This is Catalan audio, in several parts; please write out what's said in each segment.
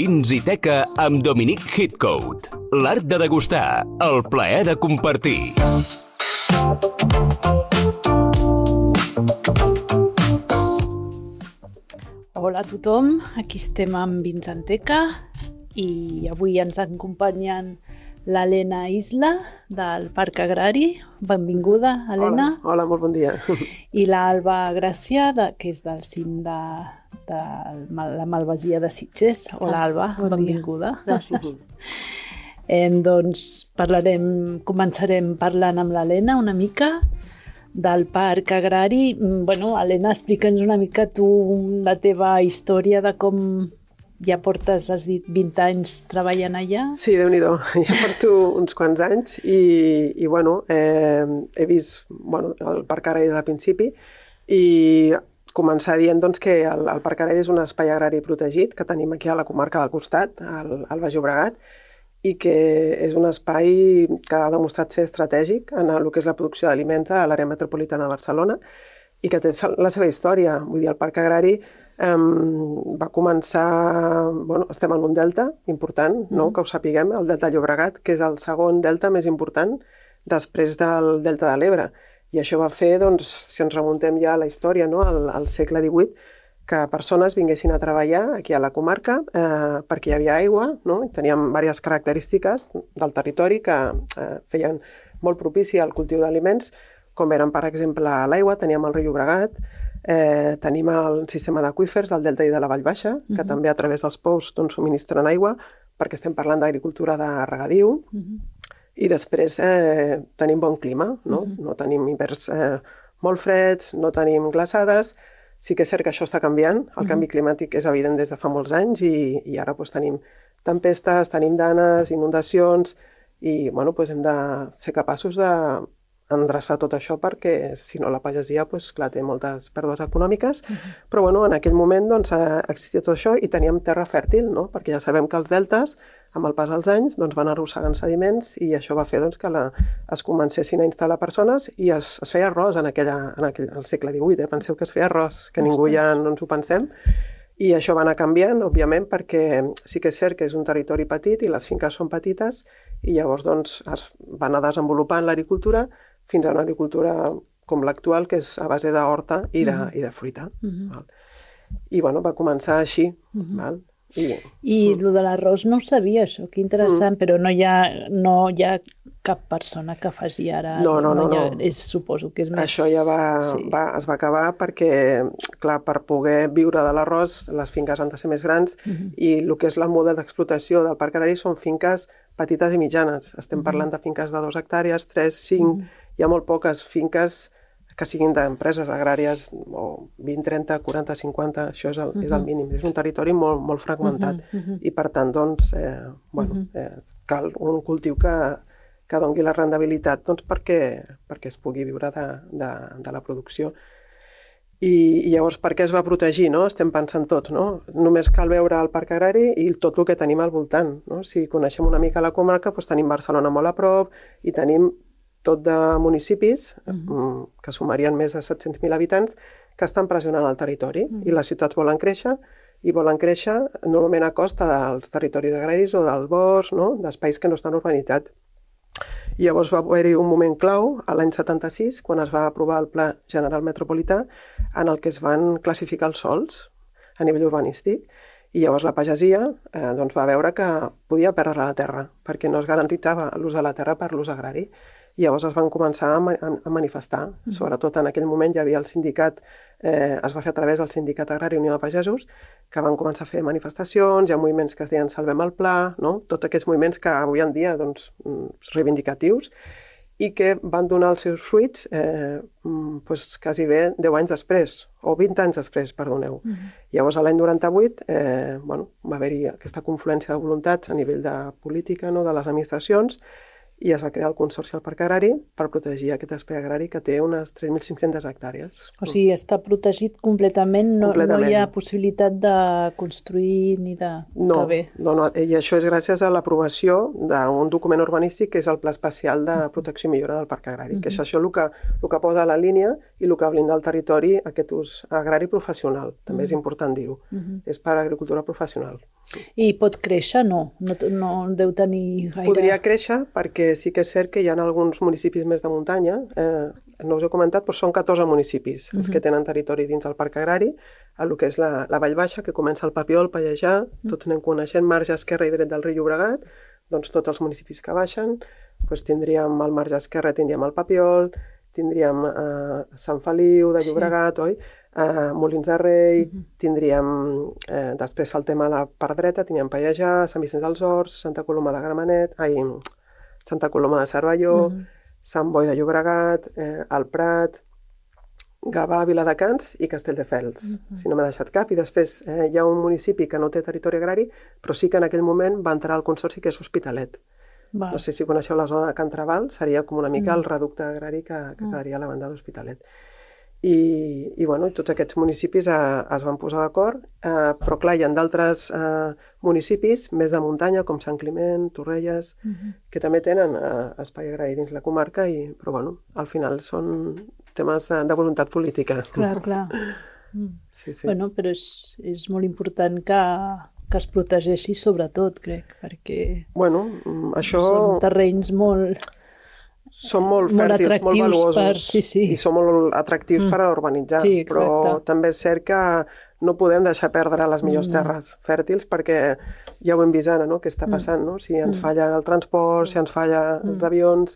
Vins i Teca amb Dominic Heathcote. L'art de degustar, el plaer de compartir. Hola a tothom, aquí estem amb Vins i Teca i avui ens acompanyen l'Helena Isla del Parc Agrari. Benvinguda, Helena. Hola, molt bon dia. I l'Alba Gràcia, que és del cim de la Malvasia de Sitges. Hola, Alba, bon benvinguda. Dia. Gràcies. Doncs començarem parlant amb l'Helena una mica del Parc Agrari. Helena, explica'ns una mica tu la teva història de com ja portes, has dit, 20 anys treballant allà. Sí, Déu-n'hi-do. Ja porto uns quants anys i he vist el Parc Agrari des del principi i començar dient que el Parc Agrari és un espai agrari protegit que tenim aquí a la comarca del costat, al Baix Llobregat, i que és un espai que ha demostrat ser estratègic en el que és la producció d'aliments a l'àrea metropolitana de Barcelona i que té la seva història. Vull dir, el Parc Agrari va començar... estem en un delta important, que ho sapiguem, el delta Llobregat, que és el segon delta més important després del delta de l'Ebre. I això va fer, si ens remuntem ja a la història, al segle XVIII, que persones vinguessin a treballar aquí a la comarca perquè hi havia aigua, i teníem diverses característiques del territori que feien molt propici al cultiu d'aliments, com eren, per exemple, l'aigua, teníem el riu Llobregat, tenim el sistema d'aqüífers del delta i de la Vall Baixa, que també a través dels pous subministren aigua, perquè estem parlant d'agricultura de regadiu, i després tenim bon clima, no tenim hiverns molt freds, no tenim glaçades. Sí que és cert que això està canviant, el canvi climàtic és evident des de fa molts anys i ara tenim tempestes, tenim danes, inundacions i hem de ser capaços d'endreçar tot això perquè, si no, la pagesia té moltes pèrdues econòmiques, però en aquell moment existia tot això i teníem terra fèrtil, perquè ja sabem que els deltes, amb el pas dels anys, van arrossegant sediments i això va fer que es comencessin a instal·lar persones i es feia arròs al segle XVIII. Penseu que es feia arròs, que ningú ja no ens ho pensem. I això va anar canviant, òbviament, perquè sí que és cert que és un territori petit i les finques són petites i llavors es va anar desenvolupant l'agricultura fins a una agricultura com l'actual, que és a base d'horta i de fruita. I va començar així. I el de l'arròs no ho sabia, això, que interessant, però no hi ha cap persona que faci ara... No. Suposo que és més... Això ja es va acabar perquè, clar, per poder viure de l'arròs, les finques han de ser més grans i el que és el model d'explotació del Parc Agrari són finques petites i mitjanes. Estem parlant de finques de 2 hectàrees, 3, 5... Hi ha molt poques finques que siguin d'empreses agràries, o 20, 30, 40, 50, això és el mínim. És un territori molt fragmentat i, per tant, cal un cultiu que doni la rendibilitat perquè es pugui viure de la producció. I llavors, per què es va protegir? Estem pensant tots. Només cal veure el Parc Agrari i tot el que tenim al voltant. Si coneixem una mica la comarca, tenim Barcelona molt a prop i tenim tot de municipis que sumarien més de 700.000 habitants que estan pressionant el territori i les ciutats volen créixer normalment a costa dels territoris agraris o del bosc, d'espais que no estan urbanitzats. I llavors va haver-hi un moment clau, a l'any 76, quan es va aprovar el Pla General Metropolità, en el que es van classificar els sòls a nivell urbanístic. I llavors la pagesia va veure que podia perdre la terra, perquè no es garantitzava l'ús de la terra per l'ús agrari. I llavors es van començar a manifestar. Sobretot en aquell moment hi havia el sindicat, es va fer a través del Sindicat Agrari Unió de Pagesos, que van començar a fer manifestacions, hi ha moviments que es deien Salvem el Pla, tots aquests moviments que avui en dia reivindicatius i que van donar els seus fruits quasi bé 10 anys després, o 20 anys després, perdoneu. Llavors, l'any 98, va haver-hi aquesta confluència de voluntats a nivell de política, de les administracions, i es va crear el Consorci del Parc Agrari per protegir aquest espai agrari que té unes 3.500 hectàrees. O sigui, està protegit completament, no hi ha possibilitat de construir ni de... No, i això és gràcies a l'aprovació d'un document urbanístic que és el Pla Especial de Protecció i Millora del Parc Agrari, que és això el que posa a la línia i el que blinda el territori aquest ús agrari professional, també és important dir-ho, és per a agricultura professional. I pot créixer? No deu tenir gaire... Podria créixer perquè sí que és cert que hi ha alguns municipis més de muntanya, no us he comentat, però són 14 municipis els que tenen territori dins del Parc Agrari, el que és la Vall Baixa, que comença el Papiol, Pallejà, tots anem coneixent, marge esquerre i dret del riu Llobregat, doncs tots els municipis que baixen, doncs tindríem al marge esquerre, tindríem el Papiol, tindríem Sant Feliu de Llobregat, oi? Molins de Rei, tindríem després el tema a la part dreta, tindríem Pallejà, Sant Vicenç dels Horts, Santa Coloma de Gramenet, Santa Coloma de Cervelló, Sant Boi de Llobregat, el Prat, Gavà, Viladecans i Castelldefels, si no m'he deixat cap. I després hi ha un municipi que no té territori agrari, però sí que en aquell moment va entrar al consorci, que és Hospitalet. No sé si coneixeu la zona de Can Traval, seria com una mica el reducte agrari que quedaria a la banda d'Hospitalet. I tots aquests municipis es van posar d'acord, però clar, hi ha d'altres municipis més de muntanya, com Sant Climent, Torrelles, que també tenen espai agrari dins la comarca, però al final són temes de voluntat política. Clar. Sí. Bueno, però és molt important que es protegeixi sobretot, crec, perquè són terrenys molt... Són molt fèrtils, molt valuosos i són molt atractius per a urbanitzar, però també és cert que no podem deixar perdre les millors terres fèrtils perquè ja ho hem vist ara, què està passant, si ens falla el transport, si ens falla els avions,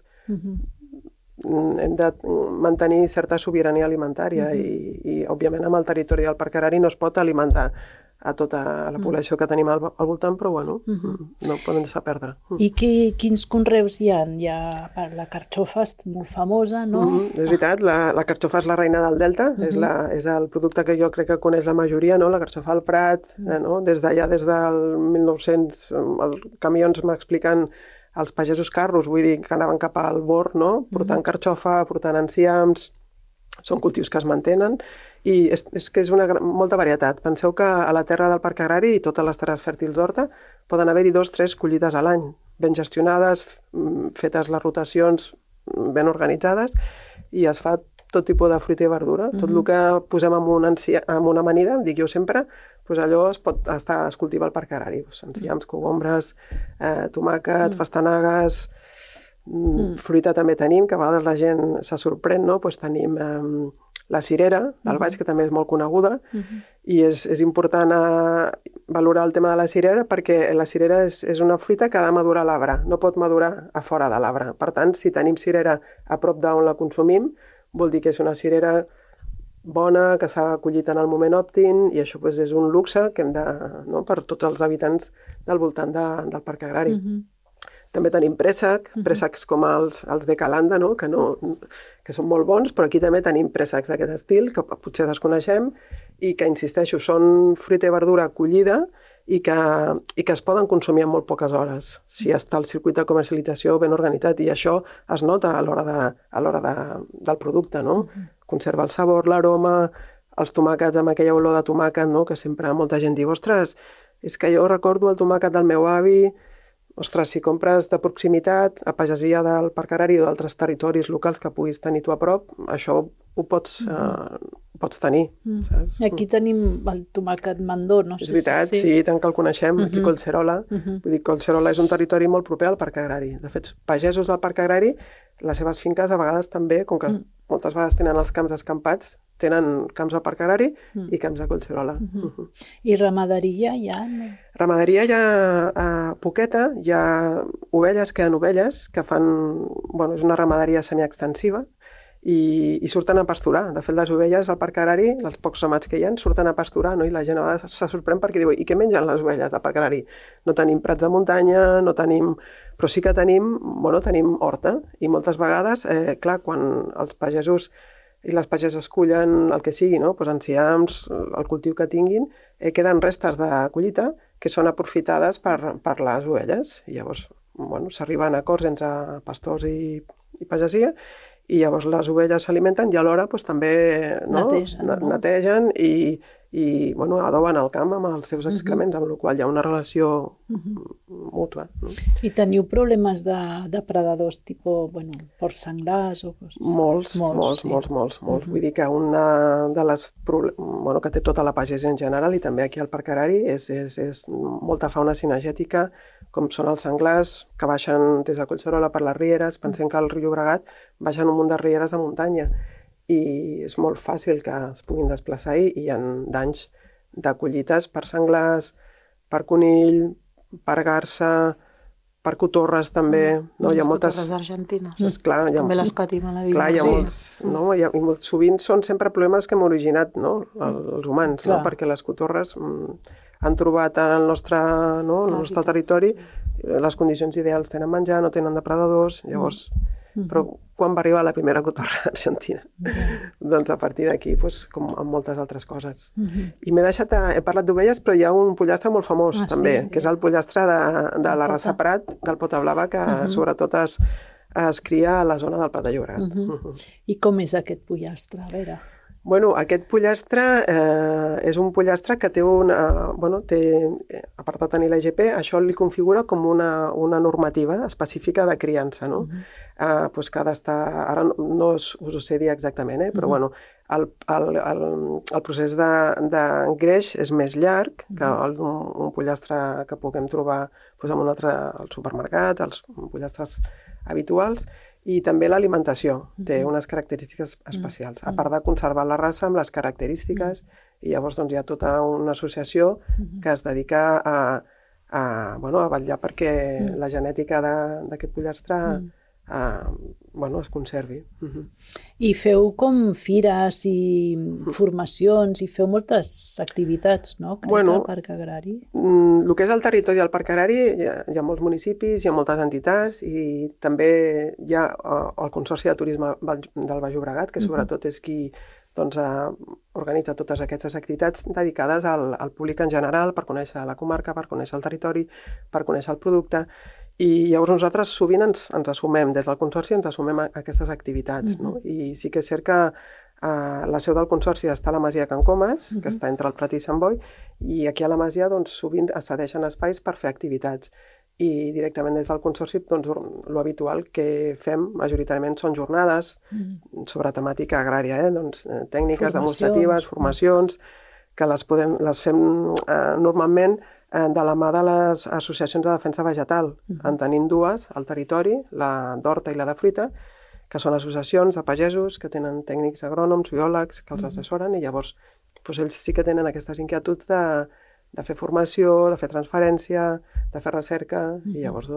hem de mantenir certa sobirania alimentària i òbviament amb el territori del Parc Agrari no es pot alimentar a tota la població que tenim al voltant, però no podem deixar perdre. I quins conreus hi ha? La carxofa és molt famosa, no? És veritat, la carxofa és la reina del Delta, és el producte que jo crec que coneix la majoria, la carxofa al Prat, des del 1900, els camions m'expliquen els pagesos carros, vull dir que anaven cap al bord, portant carxofa, portant enciams, són cultius que es mantenen, i és que és molta varietat. Penseu que a la terra del Parc Agrari i totes les terres fèrtils d'horta poden haver-hi 2 o 3 collides a l'any, ben gestionades, fetes les rotacions, ben organitzades, i es fa tot tipus de fruita i verdura. Tot el que posem en una amanida, dic jo sempre, allò es cultiva al Parc Agrari. Enciams, cogombres, tomàquet, pastanagues, fruita també tenim, que a vegades la gent se sorprèn, tenim la cirera del Baix, que també és molt coneguda, i és important valorar el tema de la cirera perquè la cirera és una fruita que ha de madurar a l'arbre, no pot madurar a fora de l'arbre. Per tant, si tenim cirera a prop d'on la consumim, vol dir que és una cirera bona, que s'ha collit en el moment òptim, i això és un luxe que hem de, per tots els habitants del voltant del Parc Agrari. També tenim préssecs com els de Calanda, que són molt bons, però aquí també tenim préssecs d'aquest estil, que potser desconeixem, i que, insisteixo, són fruita i verdura collida i que es poden consumir en molt poques hores, si està el circuit de comercialització ben organitzat, i això es nota a l'hora del producte, conserva el sabor, l'aroma, els tomàquets amb aquella olor de tomàquet, que sempre molta gent diu, ostres, és que jo recordo el tomàquet del meu avi. Ostres, si compres de proximitat a pagesia del Parc Agrari o d'altres territoris locals que puguis tenir tu a prop, això ho pots tenir, saps? Aquí tenim el tomàquet mandó, no sé si... És veritat, sí, tant que el coneixem, aquí a Collserola. Vull dir, Collserola és un territori molt proper al Parc Agrari. De fet, pagesos del Parc Agrari, les seves finques a vegades també, com que moltes vegades tenen els camps escampats, tenen camps al Parc Agrari i camps a Collserola. I ramaderia hi ha? Ramaderia hi ha poqueta, hi ha ovelles, queden ovelles, que fan... és una ramaderia semiextensiva i surten a pasturar. De fet, les ovelles al Parc Agrari, els pocs ramats que hi ha, surten a pasturar, i la gent a vegades se sorprèn perquè diu, i què mengen les ovelles al Parc Agrari? No tenim prats de muntanya, no tenim... Però sí que tenim horta, i moltes vegades, clar, quan els pagesos i les pageses cullen el que sigui, enciams, el cultiu que tinguin, queden restes de collita que són aprofitades per les ovelles. I llavors, s'arriben a acords entre pastors i pagesia, i llavors les ovelles s'alimenten i alhora també netegen i i adoben el camp amb els seus excrements, amb la qual cosa hi ha una relació mútua. No? I teniu problemes de depredadors, tipus, porcs senglars o coses? Molts. Vull dir que una de les que té tota la pagesia en general i també aquí al Parc Agrari és molta fauna cinegètica, com són els senglars que baixen des de Collserola per les rieres. Pensem que al riu Llobregat baixen un munt de rieres de muntanya i és molt fàcil que es puguin desplaçar i hi ha danys de collites per senglars, per conill, per garsa, per cotorres també. Les cotorres d'Argentina. També les patim a la vida. Clar, hi ha molts, sovint són sempre problemes que hem originat els humans, perquè les cotorres han trobat en el nostre territori les condicions ideals, tenen menjar, no tenen depredadors, llavors... Però quan va arribar la primera cotorra argentina? Doncs a partir d'aquí, com amb moltes altres coses. I he parlat d'ovelles, però hi ha un pollastre molt famós també, que és el pollastre de la raça Prat, del Pota Blava, que sobretot es cria a la zona del Prat de Llobregat. I com és aquest pollastre? A veure... Aquest pollastre és un pollastre que té a part de tenir l'EGP, això li configura com una normativa específica de criança, no? Que ha d'estar... Ara no us ho sé dir exactament, però el procés d'engreix és més llarg que un pollastre que puguem trobar en un altre al supermercat, els pollastres habituals. I també l'alimentació té unes característiques especials, a part de conservar la raça amb les característiques, i llavors hi ha tota una associació que es dedica a vetllar perquè la genètica d'aquest pollastre es conservi. I feu com fires i formacions i feu moltes activitats, no? Crec al Parc Agrari. El que és el territori del Parc Agrari hi ha molts municipis, hi ha moltes entitats i també hi ha el Consorci de Turisme del Baix Llobregat, que sobretot és qui organitza totes aquestes activitats dedicades al públic en general, per conèixer la comarca, per conèixer el territori, per conèixer el producte. I llavors nosaltres sovint ens assumem, des del Consorci ens assumem a aquestes activitats. I sí que és cert que la seu del Consorci està a la Masia Can Comas, que està entre el Prat i Sant Boi, i aquí a la Masia sovint es cedeixen espais per fer activitats. I directament des del Consorci l'habitual que fem majoritàriament són jornades sobre temàtica agrària, tècniques demostratives, formacions, que les fem normalment de la mà de les associacions de defensa vegetal. En tenim dues al territori, la d'horta i la de fruita, que són associacions de pagesos que tenen tècnics agrònoms, biòlegs, que els assessoren, i llavors ells sí que tenen aquestes inquietuds de fer formació, de fer transferència, de fer recerca, i llavors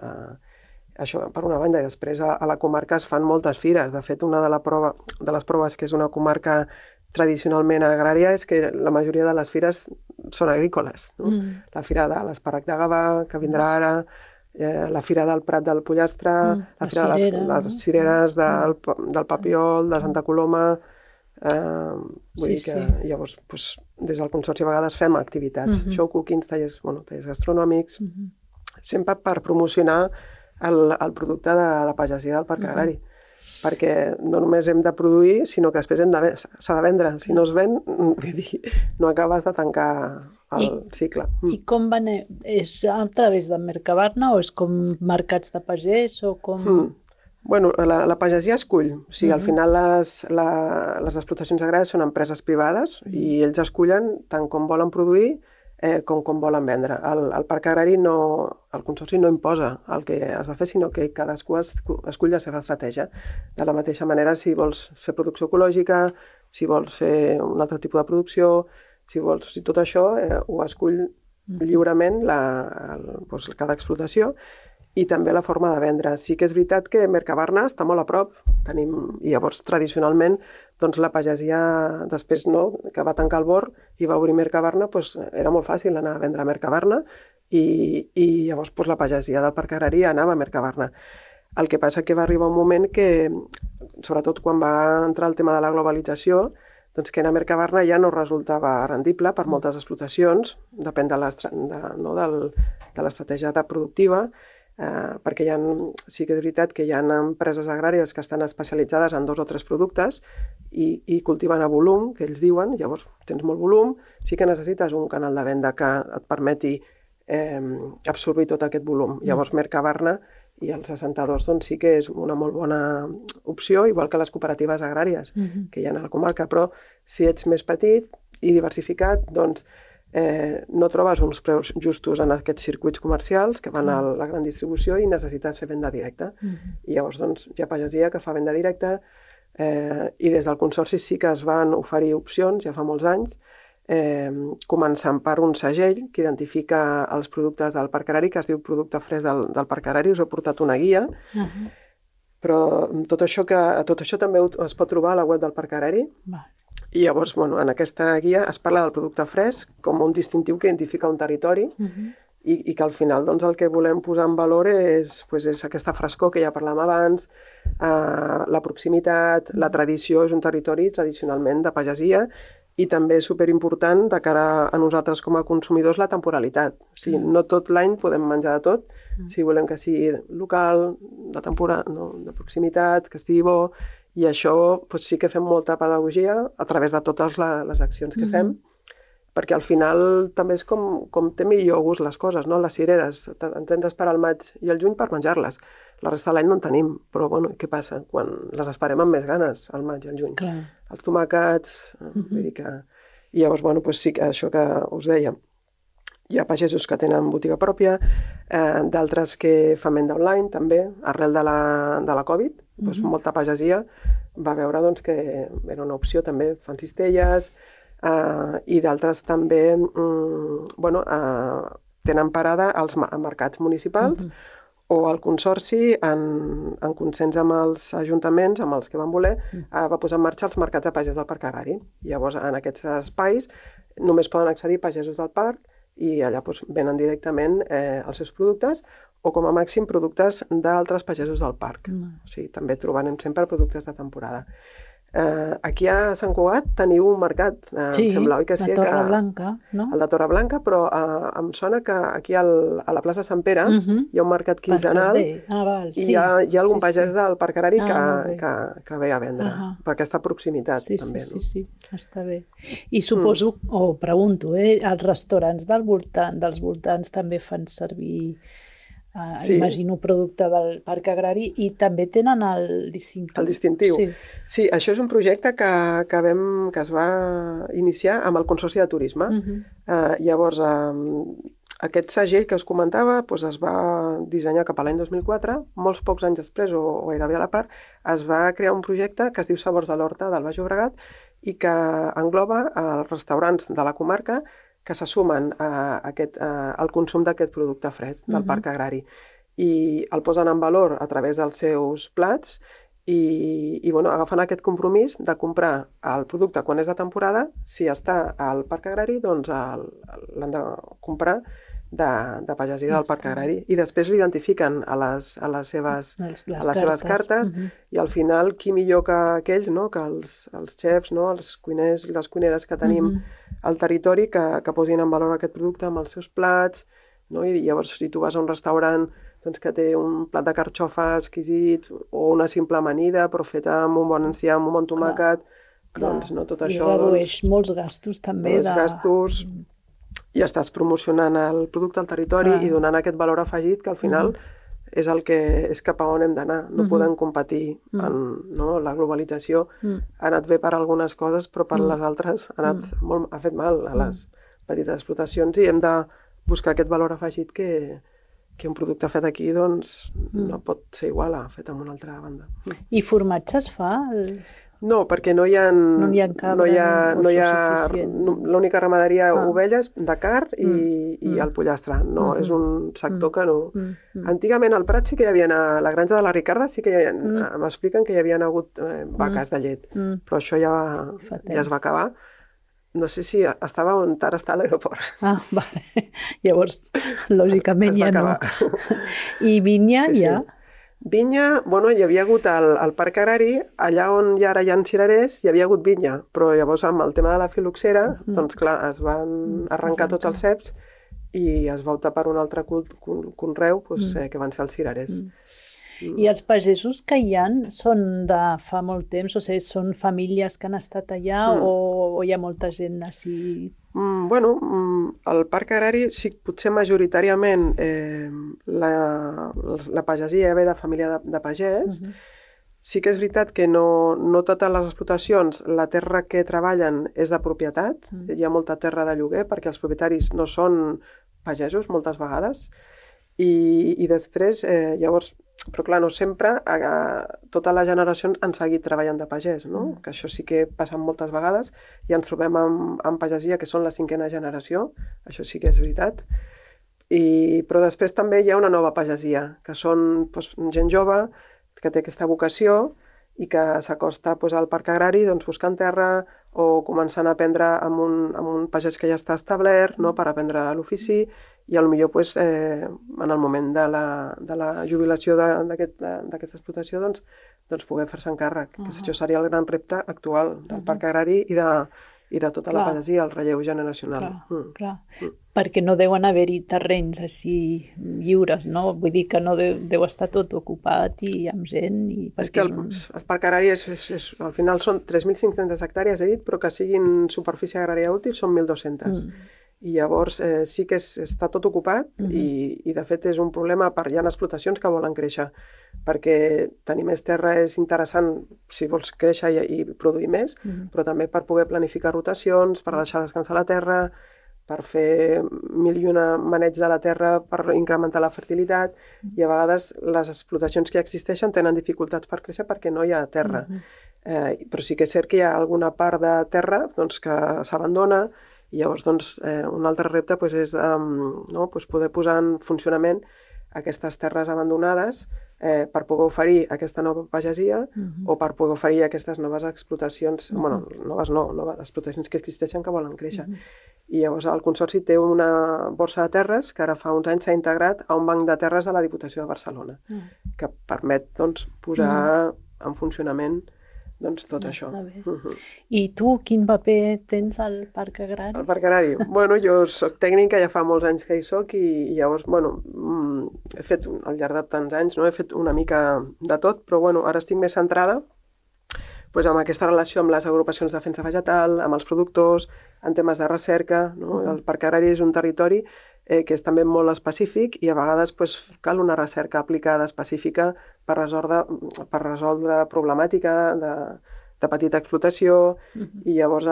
això per una banda. I després a la comarca es fan moltes fires. De fet, una de les proves que és una comarca tradicionalment agrària és que la majoria de les fires són agrícoles. La fira de l'Espàrrec de Gavà, que vindrà ara, la fira del Prat del Pollastre, la fira de les cireres del Papiol, de Santa Coloma... Vull dir que llavors des del Consorci a vegades fem activitats, show cookings, tallers gastronòmics, sempre per promocionar el producte de la pagesia del Parc Agrari, perquè no només hem de produir, sinó que després s'ha de vendre. Si no es ven, no acabes de tancar el cicle. I com és a través de Mercabarna o és com mercats de pagès o com... La pagesia escull. O sigui, al final les explotacions agràries són empreses privades i ells escullen tant com volen produir com volen vendre. El Parc Agrari, el Consorci no imposa el que has de fer, sinó que cadascú escull la seva estratègia. De la mateixa manera, si vols fer producció ecològica, si vols fer un altre tipus de producció, si tot això ho escull lliurement cada explotació, i també la forma de vendre. Sí que és veritat que Mercabarna està molt a prop. I llavors, tradicionalment, la pagesia, després que va tancar el Bor i va obrir Mercabarna, era molt fàcil anar a vendre a Mercabarna i llavors la pagesia del Parc Agrari anava a Mercabarna. El que passa que va arribar un moment que, sobretot quan va entrar el tema de la globalització, que anar a Mercabarna ja no resultava rendible per moltes explotacions, depèn de l'estratègia productiva. perquè sí que és veritat que hi ha empreses agràries que estan especialitzades en 2 o 3 productes i cultiven a volum, que ells diuen, llavors tens molt volum, sí que necessites un canal de venda que et permeti absorbir tot aquest volum. Llavors Mercabarna i els assentadors doncs, sí que és una molt bona opció, igual que les cooperatives agràries que hi ha a la comarca, però si ets més petit i diversificat, doncs no trobes uns preus justos en aquests circuits comercials que van a la gran distribució i necessites fer venda directa. I llavors doncs, hi ha pagesia que fa venda directa i des del Consorci sí que es van oferir opcions ja fa molts anys, començant per un segell que identifica els productes del Parc Agrari, que es diu Producte Fresc del Parc Agrari. Us he portat una guia, però tot això també es pot trobar a la web del Parc Agrari. I llavors, en aquesta guia es parla del producte fresc com un distintiu que identifica un territori i que al final doncs, el que volem posar en valor és aquesta frescor que ja parlàvem abans, la proximitat, la tradició. És un territori tradicionalment de pagesia i també és superimportant de cara a nosaltres com a consumidors la temporalitat. O sigui, no tot l'any podem menjar de tot, si volem que sigui local, de temporada, de proximitat, que estigui bo. I això sí que fem molta pedagogia a través de totes les accions que fem, perquè al final també és com té millor gust les coses, no? Les cireres, ens hem d'esperar al maig i al juny per menjar-les. La resta de l'any no en tenim, però què passa? Quan les esperem amb més ganes, al maig i al juny. Els tomàquets, vull dir que... I llavors, sí que això que us deia, hi ha pagesos que tenen botiga pròpia, d'altres que fan venda online també, arrel de la Covid. Molta pagesia va veure que era una opció també, fan cistelles, i d'altres també tenen parada als mercats municipals o el Consorci, en consens amb els ajuntaments, amb els que van voler, va posar en marxa els mercats de pagès del Parc Agrari. Llavors, en aquests espais només poden accedir pagesos del parc i allà venen directament els seus productes o com a màxim productes d'altres pagesos del parc. O sigui, també trobarem sempre productes de temporada. Aquí a Sant Cugat teniu un mercat, em sembla, oi que sí? Sí, la Torreblanca, no? El de Torreblanca, però em sona que aquí a la plaça Sant Pere hi ha un mercat quinzenal i hi ha algun pagès del Parc Agrari que ve a vendre, per aquesta proximitat també. Sí, està bé. I suposo, o pregunto, els restaurants dels voltants també fan servir... imagino producte del Parc Agrari i també tenen el distintiu. El distintiu. Sí, això és un projecte que es va iniciar amb el Consorci de Turisme. Llavors, aquest segell que us comentava es va dissenyar cap a l'any 2004, molts pocs anys després, o gairebé a la part, es va crear un projecte que es diu Sabors de l'Horta del Baix Llobregat i que engloba els restaurants de la comarca que se sumen al consum d'aquest producte fresc del Parc Agrari i el posen en valor a través dels seus plats i agafen aquest compromís de comprar el producte quan és de temporada. Si està al Parc Agrari, doncs l'han de comprar de pagesia del Parc Agrari i després l'identifiquen a les seves cartes i al final qui millor que aquells, que els xefs, els cuiners i les cuineres que tenim al territori que posin en valor aquest producte amb els seus plats, i llavors si tu vas a un restaurant que té un plat de carxofa exquisit o una simple amanida però feta amb un bon enciam, amb un bon tomàquet, doncs tot això... I redueix molts gastos també. Molts gastos... I estàs promocionant el producte al territori i donant aquest valor afegit que al final és cap a on hem d'anar. No podem competir la globalització. Ha anat bé per algunes coses, però per les altres ha fet mal a les petites explotacions i hem de buscar aquest valor afegit que un producte fet aquí no pot ser igual a fet en una altra banda. I formatge es fa? No, perquè no hi ha l'única ramaderia ovelles de car i el pollastre. No, és un sector que no... Antigament al Prat sí que hi havia, a la granja de la Ricarda sí que m'expliquen que hi havia hagut vaques de llet, però això ja es va acabar. No sé si estava on ara està l'aeroport. Vale. Llavors, lògicament ja no. I vinya ja? Vinya, hi havia hagut al Parc Agrari, allà on ara hi ha cirerers, hi havia hagut vinya, però llavors amb el tema de la filoxera, doncs clar, es van arrencar tots els ceps i es va optar per un altre conreu que van ser els cirerers. I els pagesos que hi ha són de fa molt temps? O sigui, són famílies que han estat allà o hi ha molta gent així? Bueno, al Parc Agrari sí, potser majoritàriament la pagesia ve de família de pagès. Sí que és veritat que no totes les explotacions, la terra que treballen és de propietat, hi ha molta terra de lloguer perquè els propietaris no són pagesos moltes vegades, i després, llavors, però clar, no sempre, totes les generacions han seguit treballant de pagès, no? Que això sí que passa moltes vegades, i ens trobem amb pagesia que són la 5a generació, això sí que és veritat, però després també hi ha una nova pagesia, que són gent jove, que té aquesta vocació i que s'acosta al Parc Agrari buscant terra o començant a aprendre amb un pagès que ja està establert, no? Per aprendre l'ofici i potser en el moment de la jubilació d'aquesta explotació poder fer-se'n càrrec. Això seria el gran repte actual del Parc Agrari i de tota la pagesia, el relleu generacional. Clar. Perquè no deuen haver-hi terrenys així lliures, no? Vull dir que no deu estar tot ocupat i amb gent. És que el Parc Agrari al final són 3.500 hectàrees, he dit, però que siguin superfície agrària útil són 1.200. I llavors sí que està tot ocupat i de fet és un problema hi ha explotacions que volen créixer perquè tenir més terra és interessant si vols créixer i produir més, però també per poder planificar rotacions, per deixar descansar la terra, per fer mil i una maneig de la terra, per incrementar la fertilitat, i a vegades les explotacions que existeixen tenen dificultats per créixer perquè no hi ha terra. Però sí que és cert que hi ha alguna part de terra que s'abandona. I llavors, un altre repte és poder posar en funcionament aquestes terres abandonades per poder oferir aquesta nova pagesia o per poder oferir aquestes noves explotacions, noves explotacions que existeixen que volen créixer. I llavors el Consorci té una borsa de terres que ara fa uns anys s'ha integrat a un banc de terres de la Diputació de Barcelona, que permet posar en funcionament tot això. I tu, quin paper tens al Parc Agrari? Al Parc Agrari? Bueno, jo soc tècnica, ja fa molts anys que hi soc i llavors, he fet, al llarg de tants anys, he fet una mica de tot, però ara estic més centrada amb aquesta relació amb les agrupacions de defensa vegetal, amb els productors, en temes de recerca. El Parc Agrari és un territori que és també molt específic i a vegades cal una recerca aplicada específica per resoldre problemàtica de petita explotació i llavors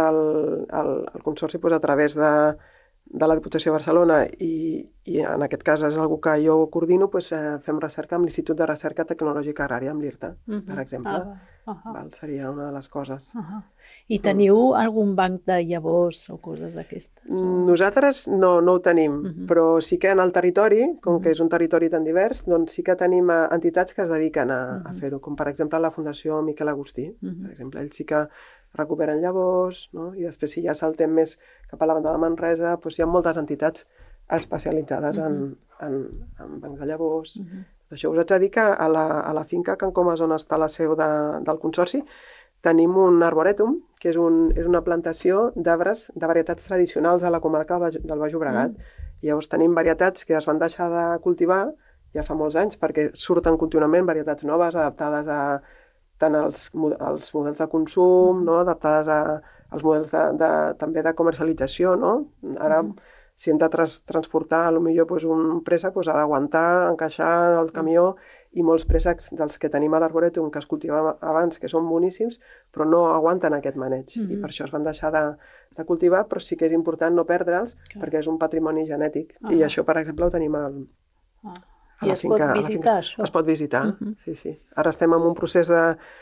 el Consorci a través de la Diputació de Barcelona i en aquest cas és una que jo coordino, fem recerca amb l'Institut de Recerca Tecnològica Agrària, amb l'IRTA, per exemple. Seria una de les coses. I teniu algun banc de llavors o coses d'aquestes? Nosaltres no ho tenim, però sí que en el territori, com que és un territori tan divers, doncs sí que tenim entitats que es dediquen a fer-ho, com per exemple la Fundació Miquel Agustí. Per exemple, ells sí que recuperen llavors, i després si ja saltem més cap a la banda de Manresa, hi ha moltes entitats especialitzades en bancs de llavors. Això us haig de dir que a la finca Can Comas, on està la seu del Consorci, tenim un arborètum, que és una plantació d'arbres de varietats tradicionals a la comarca del Baix Llobregat. Llavors tenim varietats que es van deixar de cultivar ja fa molts anys perquè surten contínuament varietats noves, adaptades tant als models de consum, adaptades als models també de comercialització. Ara, si hem de transportar potser un préssec, ha d'aguantar, encaixar el camió, i molts préssecs dels que tenim a l'arborètum que es cultivaven abans, que són boníssims, però no aguanten aquest maneig. I per això es van deixar de cultivar, però sí que és important no perdre'ls, perquè és un patrimoni genètic. I això, per exemple, ho tenim a la finca. I es pot visitar, això? Es pot visitar, sí. Ara estem en un procés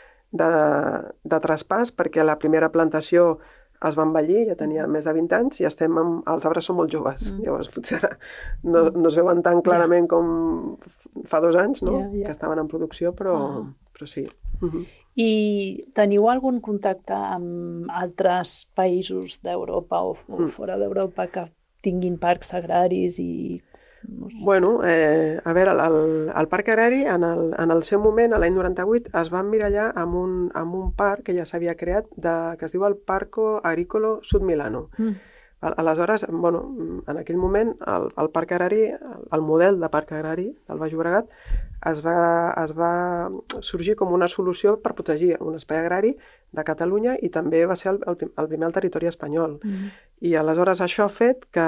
de traspàs, perquè la primera plantació es va envellir, ja tenia més de 20 anys, i els arbres són molt joves. Llavors, potser ara no es veuen tan clarament com fa 2 anys, que estaven en producció, però sí. I teniu algun contacte amb altres països d'Europa o fora d'Europa que tinguin parcs agraris i... Bueno, a veure, el Parc Agrari, en el seu moment, l'any 98, es va emmirallar amb un parc que ja s'havia creat, que es diu el Parco Agricolo Sud Milano. Aleshores, en aquell moment, el parc agrari, el model de parc agrari del Baix Llobregat es va sorgir com una solució per protegir un espai agrari de Catalunya i també va ser el primer al territori espanyol. I aleshores això ha fet que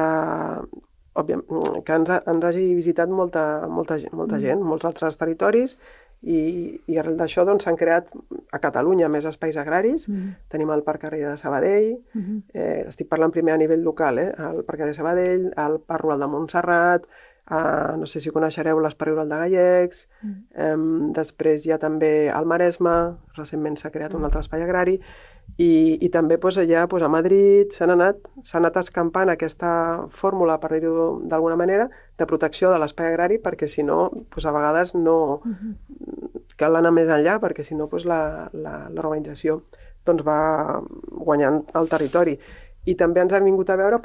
ens hagi visitat molta gent, molts altres territoris, i arrel d'això s'han creat a Catalunya més espais agraris. Tenim el Parc Agrari de Sabadell, estic parlant primer a nivell local, el Parc Agrari de Sabadell, el Parc Rural de Montserrat, no sé si coneixereu l'Espai Rural de Gallecs, després hi ha també al Maresme, recentment s'ha creat un altre espai agrari, i també allà a Madrid s'ha anat escampant aquesta fórmula, per dir-ho d'alguna manera, de protecció de l'espai agrari, perquè si no, a vegades no cal anar més enllà, perquè si no l'urbanització va guanyant el territori. I també ens han vingut a veure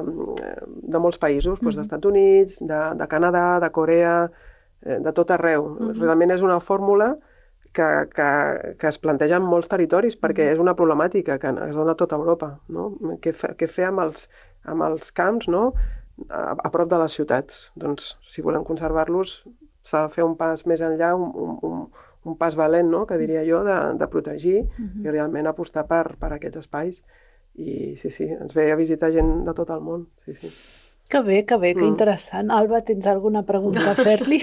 de molts països, dels Estats Units, de Canadà, de Corea, de tot arreu. Realment és una fórmula que es planteja en molts territoris, perquè és una problemàtica que es dona a tota Europa. Què fer amb els camps a prop de les ciutats? Doncs, si volem conservar-los, s'ha de fer un pas més enllà, un pas valent, que diria jo, de protegir i realment apostar per aquests espais. I sí, ens ve a visitar gent de tot el món. Sí. Que bé, que interessant. Alba, tens alguna pregunta a fer-li?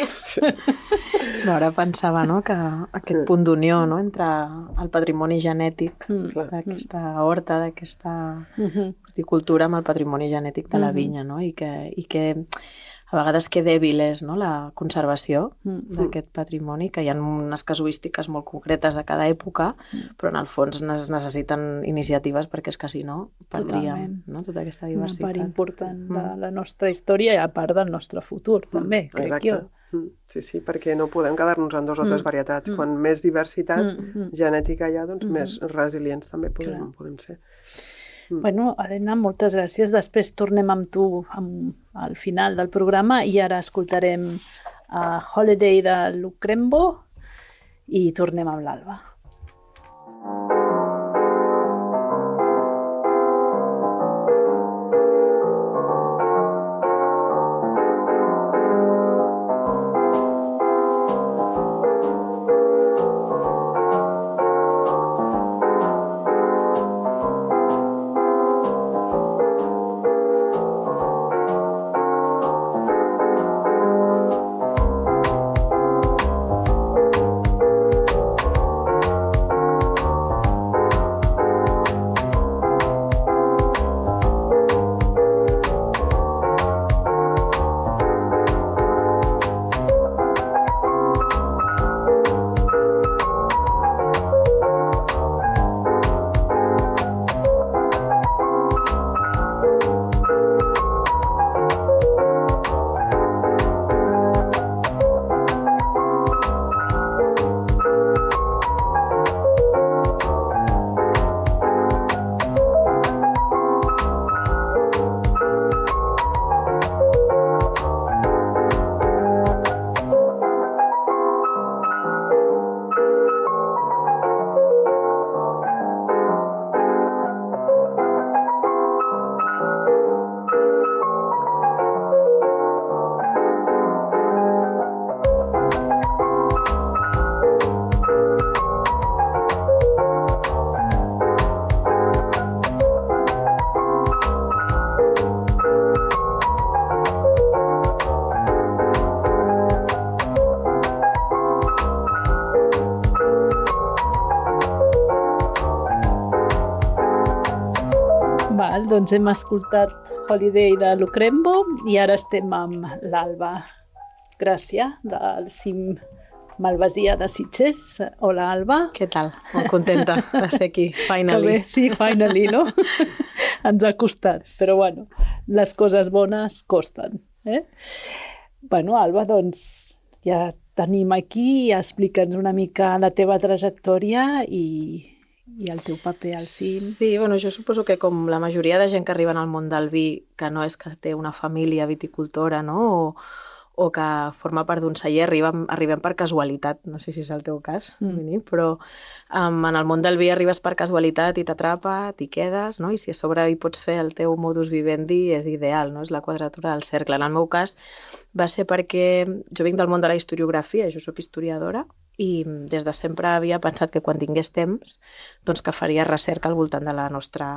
Ara pensava que aquest punt d'unió entre el patrimoni genètic d'aquesta horta, d'aquesta horticultura amb el patrimoni genètic de la vinya, i que a vegades que dèbil és la conservació d'aquest patrimoni, que hi ha unes casuístiques molt concretes de cada època, però en el fons es necessiten iniciatives perquè és que si no perdríem tota aquesta diversitat. Una part important de la nostra història i a part del nostre futur, també, crec jo. Sí, perquè no podem quedar-nos en 2 o 3 varietats. Quan més diversitat genètica hi ha, més resilients també podem ser. Bueno, Elena, moltes gràcies. Després tornem amb tu al final del programa i ara escoltarem Holiday de Lucrembo i tornem amb l'Alba. Doncs hem escoltat Holiday de Lucrembo i ara estem amb l'Alba Gràcia del CIM Malvasia de Sitges. Hola, Alba. Què tal? Molt contenta de ser aquí, finally. Que bé, sí, finally, no? Ens ha costat, però bueno, les coses bones costen. Bueno, Alba, doncs ja tenim aquí, explica'ns una mica la teva trajectòria i el teu paper al CIM. Sí, bueno, jo suposo que com la majoria de gent que arriben al món del vi, que no és que té una família viticultora, no? o que forma part d'un celler, arribem per casualitat, no sé si és el teu cas, però en el món del vi arribes per casualitat i t'atrapa, t'hi quedes, no? I si a sobre hi pots fer el teu modus vivendi és ideal, no? És la quadratura del cercle. En el meu cas va ser perquè jo vinc del món de la historiografia, jo soc historiadora, i des de sempre havia pensat que quan tingués temps doncs que faria recerca al voltant de el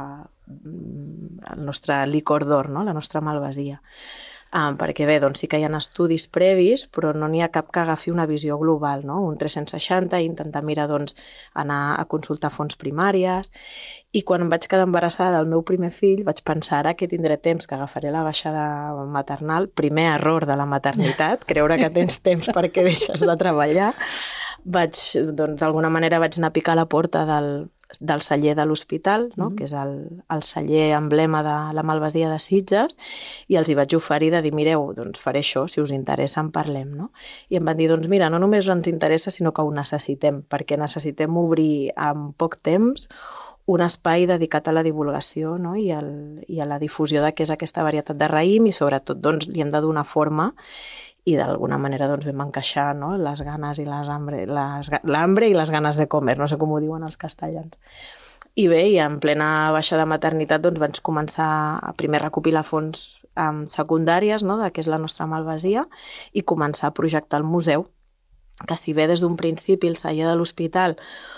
nostre licor d'or, no? La nostra malvasia. Perquè bé, doncs sí que hi ha estudis previs, però no n'hi ha cap que agafi una visió global, no? Un 360 i intentar mirar, doncs, anar a consultar fonts primàries. I quan em vaig quedar embarassada del meu primer fill vaig pensar, ara que tindré temps, que agafaré la baixada maternal, primer error de la maternitat, creure que tens temps perquè deixes de treballar, doncs d'alguna manera vaig anar a picar a la porta del celler de l'hospital, no? Que és el celler emblema de la malvasia de Sitges, i els hi vaig oferir de dir, mireu, doncs faré això, si us interessa en parlem, no? I em van dir, doncs mira, no només ens interessa, sinó que ho necessitem, perquè necessitem obrir en poc temps un espai dedicat a la divulgació, no? I a la difusió de què és aquesta varietat de raïm, i sobretot doncs, li hem de donar forma, i d'alguna manera doncs, vam encaixar, no? Les ganes i l'hambre i les ganes de comer, no sé com ho diuen els castellans. I bé, i en plena baixada de maternitat doncs, vaig començar a primer recopilar fonts secundàries, no? De què és la nostra malvasia, i començar a projectar el museu, que si bé des d'un principi el celler de l'hospital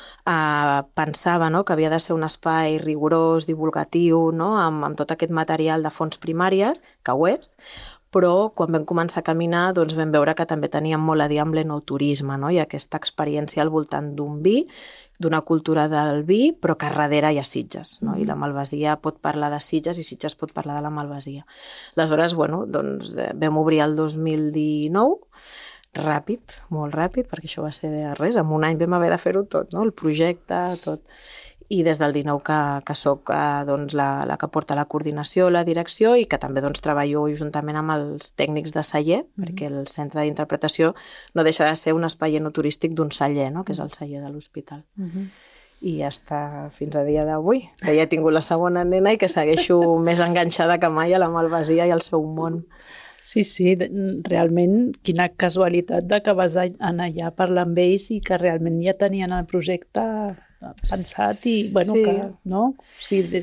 pensava, no? Que havia de ser un espai rigorós, divulgatiu, no? Amb tot aquest material de fonts primàries, que ho és, però quan vam començar a caminar doncs vam veure que també teníem molt a dir amb l'enoturisme, no? I aquesta experiència al voltant d'un vi, d'una cultura del vi, però que darrere hi ha Sitges, no? I la malvasia pot parlar de Sitges i Sitges pot parlar de la malvasia. Aleshores, bueno, doncs vam obrir el 2019, ràpid, molt ràpid, perquè això va ser de res, en un any vam haver de fer-ho tot, no? El projecte, tot. I des del 19 que soc doncs, la que porta la coordinació, la direcció, i que també doncs, treballo juntament amb els tècnics de celler, perquè el centre d'interpretació no deixa de ser un espai enoturístic d'un celler, no? Que és el celler de l'hospital. I ja està fins a dia d'avui, que ja he tingut la segona nena i que segueixo més enganxada que mai a la malvasia i al seu món. Sí, realment, quina casualitat de que vas anar allà a parlar amb ells i que realment ja tenien el projecte pensat i, bueno, sí. Que, no? Sí, des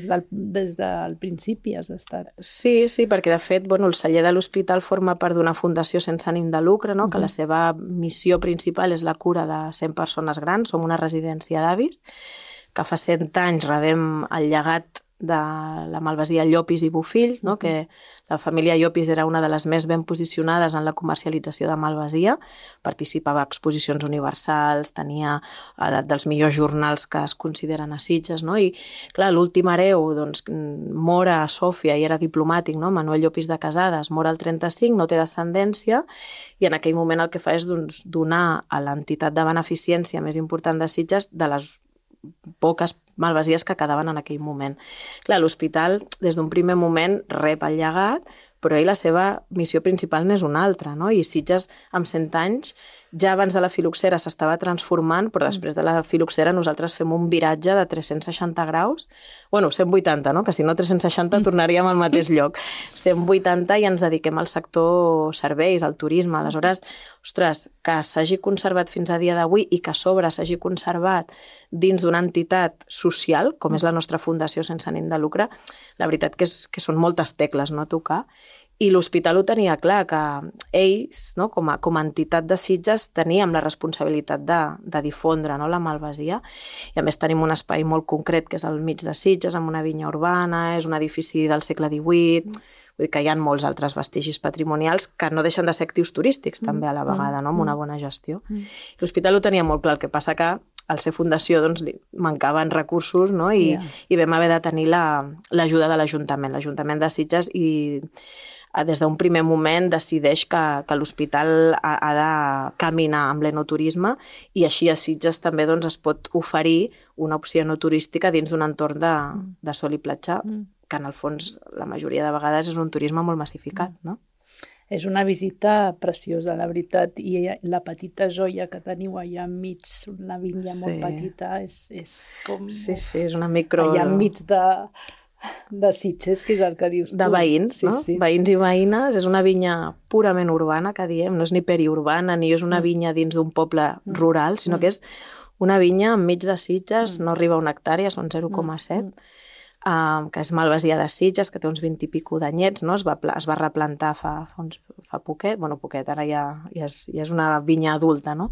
del principi has estat. Sí, perquè de fet, bueno, el celler de l'hospital forma part d'una fundació sense ànim de lucre, no? Que la seva missió principal és la cura de 100 persones grans, som una residència d'avis, que fa 100 anys rebem el llegat de la malvasia Llopis i Bofill, no? Que la família Llopis era una de les més ben posicionades en la comercialització de malvasia, participava a exposicions universals, tenia dels millors jornals que es consideren a Sitges, no? I clar, l'últim hereu doncs, mor a Sòfia i era diplomàtic, no? Manuel Llopis de Casades, mor al 35, no té descendència, i en aquell moment el que fa és doncs, donar a l'entitat de beneficència més important de Sitges de les poques malvasies que quedaven en aquell moment. Clar, l'hospital, des d'un primer moment, rep el llegat, però ell la seva missió principal n'és una altra, no? I Sitges, amb 100 anys, ja abans de la filoxera s'estava transformant, però després de la filoxera nosaltres fem un viratge de 360 graus, bueno, 180, no? Que si no 360 tornaríem al mateix lloc. 180 i ens dediquem al sector serveis, al turisme. Aleshores, ostres, que s'hagi conservat fins a dia d'avui i que a sobre s'hagi conservat dins d'una entitat social, com és la nostra fundació sense ànim de lucre, la veritat que són moltes tecles, no, a tocar. I l'hospital ho tenia clar, que ells, no, com a entitat de Sitges, teníem la responsabilitat de difondre, no, la malvasia. I a més tenim un espai molt concret, que és al mig de Sitges, amb una vinya urbana, és un edifici del segle XVIII, vull dir que hi ha molts altres vestigis patrimonials que no deixen de ser actius turístics també a la vegada, no, amb una bona gestió. L'hospital ho tenia molt clar, el que passa que al ser fundació doncs, li mancaven recursos, no? I vam haver de tenir l'ajuda de l'Ajuntament. L'Ajuntament de Sitges i des d'un primer moment decideix que l'hospital ha de caminar amb l'enoturisme i així a Sitges també doncs, es pot oferir una opció enoturística dins d'un entorn de sol i platja, que en el fons la majoria de vegades és un turisme molt massificat, no? És una visita preciosa, la veritat, i la petita joia que teniu allà enmig, una vinya molt petita, és com... Sí, és una micro... Allà enmig de De Sitges, que és el que dius tu. De veïns, no? Veïns i veïnes. És una vinya purament urbana, que diem. No és ni periurbana, ni és una vinya dins d'un poble rural, sinó que és una vinya enmig de Sitges, no arriba a una hectàrea, són 0,7, que és Malvasia de Sitges, que té uns 20 i pico d'anyets, no? Es va replantar fa poquet, poquet, ara ja és una vinya adulta, no?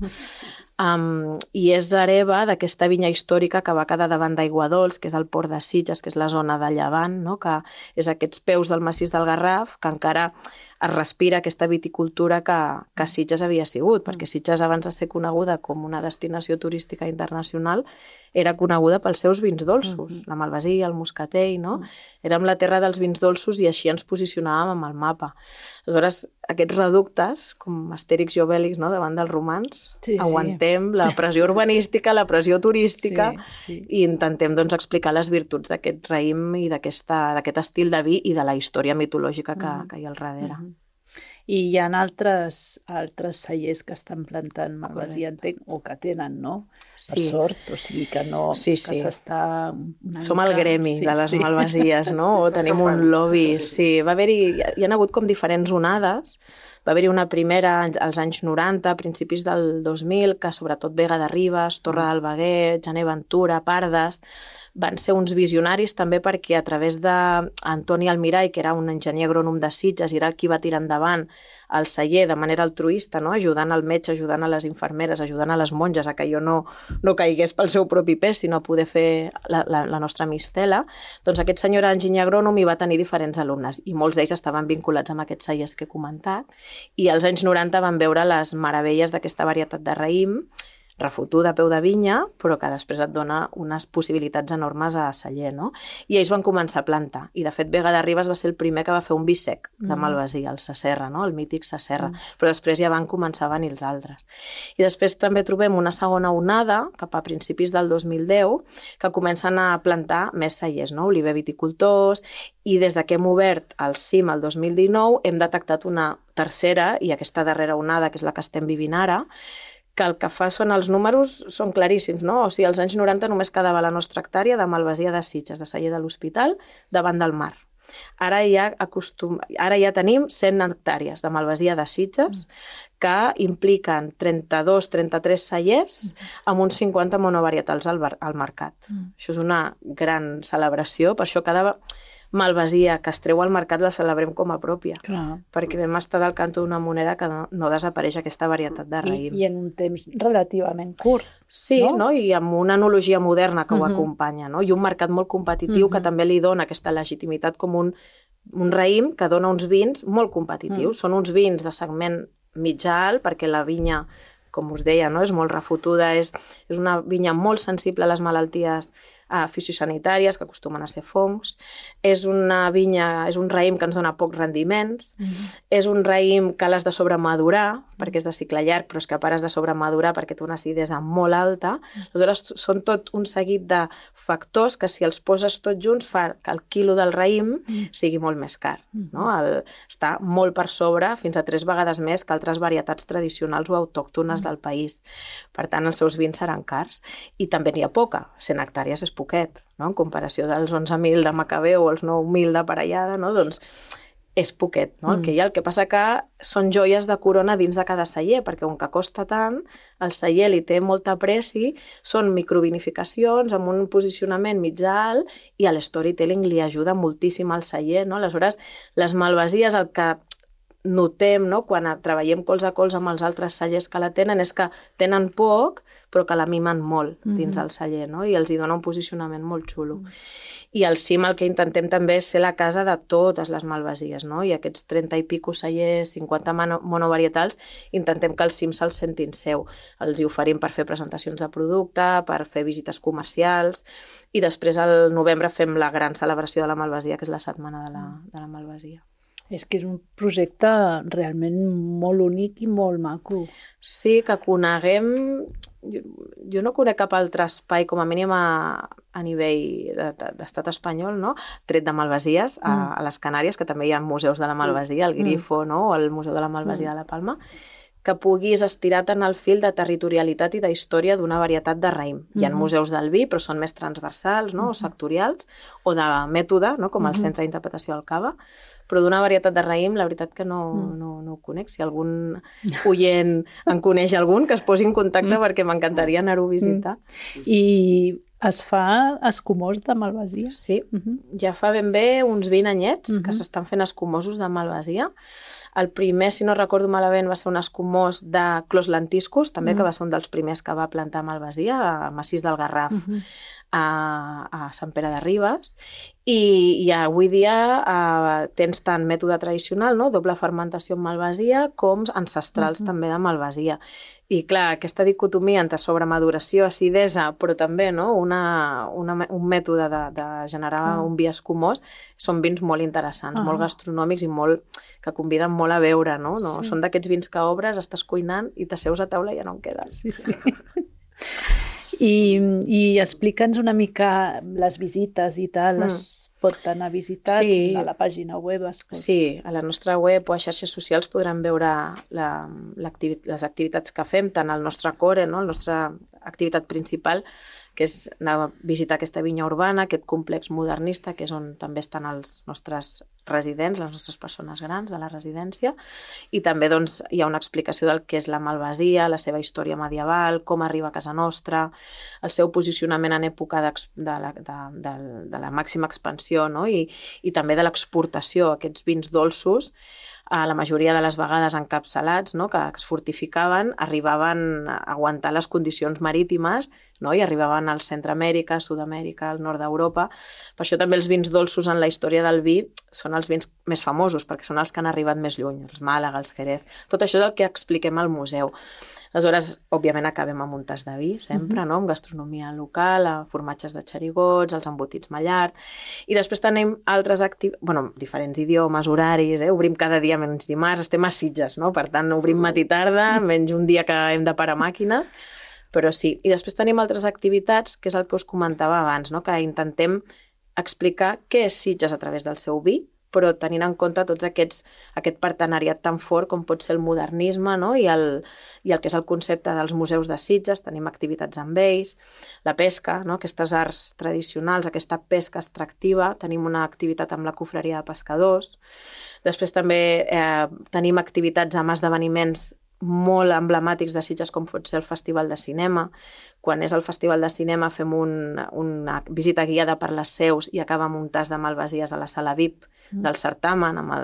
I és hereva d'aquesta vinya històrica que va quedar davant d'Aiguadols, que és el port de Sitges, que és la zona de Llevant, no? Que és aquests peus del massís del Garraf, que encara es respira aquesta viticultura que Sitges havia sigut, perquè Sitges, abans de ser coneguda com una destinació turística internacional, era coneguda pels seus vins dolços, la Malvasia, el moscatell, no? Érem la terra dels vins dolços i així ens posicionàvem amb el mapa. Aleshores, aquests reductes, com Astèrix i Obèlix, no? Davant dels romans, aguantem la pressió urbanística, la pressió turística i intentem explicar les virtuts d'aquest raïm i d'aquest estil de vi i de la història mitològica que hi ha al darrere. I hi ha altres cellers que estan plantant Malvasia, entenc, o que tenen, no? Per sort, o sigui que no... Sí. Que s'està... Som el gremi de les Malvasies, no? O tenim un lobby. Sí, hi ha hagut com diferents onades. Va haver-hi una primera als anys 90, a principis del 2000, que sobretot Vega de Ribes, Torre del Baguet, Gener Ventura, Pardes, van ser uns visionaris també perquè a través d'Antoni Almirall, que era un enginyer agrònom de Sitges i era qui va tirar endavant el celler de manera altruista, no? Ajudant al metge, ajudant a les infermeres, ajudant a les monges a que jo no caigués pel seu propi pes, sinó a poder fer la nostra mistela. Doncs aquest senyor era enginyer agrònom i va tenir diferents alumnes i molts d'ells estaven vinculats amb aquests cellers que he comentat i als anys 90 van veure les meravelles d'aquesta varietat de raïm refotuda a peu de vinya, però que després et dona unes possibilitats enormes a celler, no? I ells van començar a plantar. I, de fet, Vega de Ribes va ser el primer que va fer un vi sec de Malvasia, el Saserra, no? El mític Saserra. Però després ja van començar a venir els altres. I després també trobem una segona onada, cap a principis del 2010, que comencen a plantar més cellers, no? Oliver viticultors, i des que hem obert el CIM el 2019 hem detectat una tercera, i aquesta darrera onada, que és la que estem vivint ara, que el que fa els números són claríssims, no? O sigui, als anys 90 només quedava la nostra hectàrea de Malvasia de Sitges, de celler de l'Hospital, davant del mar. Ara ja tenim 100 hectàrees de Malvasia de Sitges que impliquen 32-33 cellers amb uns 50 monovarietals al mercat. Això és una gran celebració, per això cada Malvasia que es treu al mercat la celebrem com a pròpia. Clar. Perquè vam estar del canto d'una moneda que no desapareix aquesta varietat de raïm. I en un temps relativament curt. Sí, no? I amb una enologia moderna que ho acompanya, no? I un mercat molt competitiu que també li dona aquesta legitimitat com un raïm que dona uns vins molt competitius. Són uns vins de segment mitjà alt, perquè la vinya, com us deia, no? És molt refotuda, és una vinya molt sensible a les malalties fitosanitàries, que acostumen a ser fongs. És una vinya, és un raïm que ens dona pocs rendiments. És un raïm que l'has de sobremadurar, perquè és de cicle llarg, però és que a part has de sobremadurar perquè té una acidesa molt alta. Aleshores, són tot un seguit de factors que si els poses tots junts fa que el quilo del raïm sigui molt més car. No? Està molt per sobre, fins a 3 vegades més que altres varietats tradicionals o autòctones del país. Per tant, els seus vins seran cars. I també n'hi ha poca. 100 hectàrees és poquet, no? En comparació dels 11.000 de Macabeu o els 9.000 de Parellada, no? Doncs és poquet, no? El que hi ha. El que passa que són joies de corona dins de cada celler, perquè com que costa tant, el celler li té molta preci, són microvinificacions amb un posicionament mitjà alt i a l'storytelling li ajuda moltíssim al celler, no? Aleshores, les Malvasies, el que notem, no? Quan treballem colze a colze amb els altres cellers que la tenen, és que tenen poc, però que la mimen molt dins del celler, no? I els hi dona un posicionament molt xulo. I al CIM el que intentem també és ser la casa de totes les Malvasies, no? I aquests 30 i pico cellers, 50 monovarietals, intentem que el CIM se'ls sentin seu. Els hi oferim per fer presentacions de producte, per fer visites comercials, i després al novembre fem la gran celebració de la Malvasia, que és la setmana de la Malvasia. És que és un projecte realment molt únic i molt maco. Sí, que coneguem... Jo no conec cap altre espai, com a mínim a nivell d'estat espanyol, no? Tret de Malvasies, a les Canàries, que també hi ha museus de la Malvasia, el Grifo, no? O el Museu de la Malvasia de la Palma, que puguis estirar tant el fil de territorialitat i de història d'una varietat de raïm. Hi ha museus del vi, però són més transversals, no? O sectorials, o de mètode, no? Com el Centre d'Interpretació del Cava, però d'una varietat de raïm, la veritat que no ho conec. Si algun oient en coneix algun, que es posi en contacte perquè m'encantaria anar-ho a visitar. I es fa escumós de malvasia? Sí, ja fa ben bé uns 20 anyets que s'estan fent escumosos de malvasia. El primer, si no recordo malament, va ser un escumós de Clos Lentiscus, també, que va ser un dels primers que va plantar malvasia a Massís del Garraf, a Sant Pere de Ribes, i avui dia tens tant mètode tradicional, no? Doble fermentació amb malvasia, com ancestrals també de malvasia. I clar, aquesta dicotomia entre sobremaduració, acidesa, però també, no? un mètode de generar un vi escumós, són vins molt interessants, molt gastronòmics i que conviden molt a beure, no? Són d'aquests vins que obres, estàs cuinant i t'asseus a taula i ja no en quedes. Sí. I explica'ns una mica les visites i tal, es pot anar a visitar a la pàgina web. Sí, a la nostra web o a xarxes socials podran veure les activitats que fem, tant al nostre core, no? La nostra activitat principal, que és anar a visitar aquesta vinya urbana, aquest complex modernista, que és on també estan els nostres residents, les nostres persones grans de la residència, i també doncs, hi ha una explicació del que és la malvasia, la seva història medieval, com arriba a casa nostra, el seu posicionament en època de la màxima expansió, no? I també de l'exportació, aquests vins dolços, la majoria de les vegades encapçalats, no? Que es fortificaven, arribaven a aguantar les condicions marítimes, no? I arribaven al Centreamèrica, Sud-amèrica, al nord d'Europa. Per això també els vins dolços en la història del vi són els vins més famosos, perquè són els que han arribat més lluny, els Màlaga, els Jerez. Tot això és el que expliquem al museu. Aleshores, òbviament, acabem amb un tas de vi, sempre, no? Amb gastronomia local, formatges de xerigots, els embotits Mallard. I després tenim altres diferents idiomes, horaris, obrim cada dia menys dimarts, estem a Sitges, no? Per tant, obrim matí i tarda, menys un dia que hem de parar màquines, però sí. I després tenim altres activitats, que és el que us comentava abans, no? Que intentem explicar què és Sitges a través del seu vi, però tenint en compte tots aquest partenariat tan fort com pot ser el modernisme, no? I el que és el concepte dels museus de Sitges, tenim activitats amb ells, la pesca, no? Aquestes arts tradicionals, aquesta pesca extractiva, tenim una activitat amb la cofreria de pescadors, després també tenim activitats amb esdeveniments molt emblemàtics de Sitges, com pot ser el Festival de Cinema. Quan és el Festival de Cinema fem una visita guiada per les seus i acaba amb un tas de malvasies a la sala VIP del certamen, amb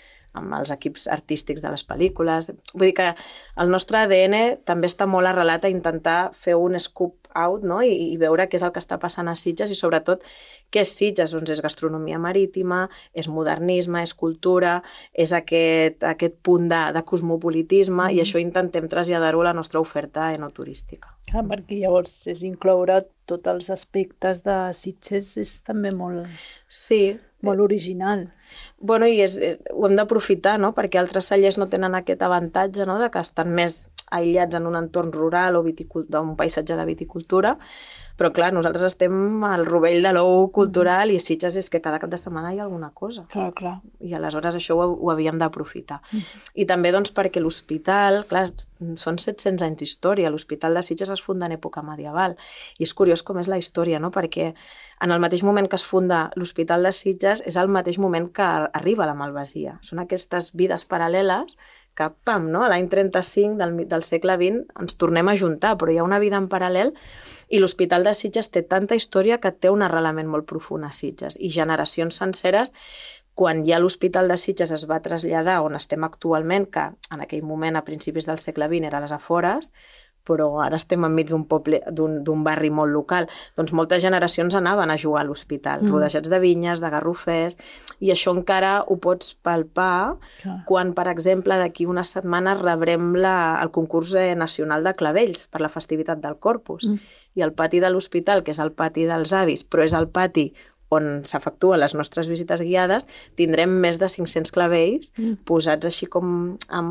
els equips artístics de les pel·lícules. Vull dir que el nostre ADN també està molt arrelat a intentar fer un scoop out, no? I veure què és el que està passant a Sitges i sobretot què és Sitges. Doncs és gastronomia marítima, és modernisme, és cultura, és aquest punt de cosmopolitisme i això intentem traslladar-ho a la nostra oferta enoturística. Perquè llavors és incloure tots els aspectes de Sitges, és també molt... Sí. Molt original. Bueno, i ho hem d'aprofitar, no? Perquè altres cellers no tenen aquest avantatge, no? De que estan més aïllats en un entorn rural o d'un paisatge de viticultura, però clar, nosaltres estem al rovell de l'ou cultural i Sitges és que cada cap de setmana hi ha alguna cosa. Clar. I aleshores això ho havíem d'aprofitar. I també doncs perquè l'hospital, clar, són 700 anys d'història, l'Hospital de Sitges es funda en època medieval i és curiós com és la història, no? Perquè en el mateix moment que es funda l'Hospital de Sitges és el mateix moment que arriba la malvasia. Són aquestes vides paral·leles que, pam, no? A l'any 35 del segle XX ens tornem a juntar, però hi ha una vida en paral·lel i l'Hospital de Sitges té tanta història que té un arrelament molt profund a Sitges i generacions senceres, quan ja l'Hospital de Sitges es va traslladar on estem actualment, que en aquell moment a principis del segle XX era a les afores, però ara estem enmig d'un poble, d'un barri molt local, doncs moltes generacions anaven a jugar a l'hospital, rodejats de vinyes, de garrofers, i això encara ho pots palpar quan, per exemple, d'aquí unes setmanes rebrem el concurs nacional de clavells per la festivitat del Corpus. I el pati de l'hospital, que és el pati dels avis, però és el pati on s'efectuen les nostres visites guiades, tindrem més de 500 clavells posats així com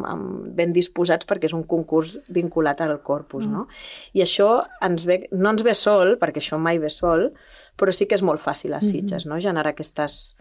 ben disposats perquè és un concurs vinculat al Corpus, no? I això no ens ve sol, perquè això mai ve sol, però sí que és molt fàcil a Sitges, no? Generar aquestes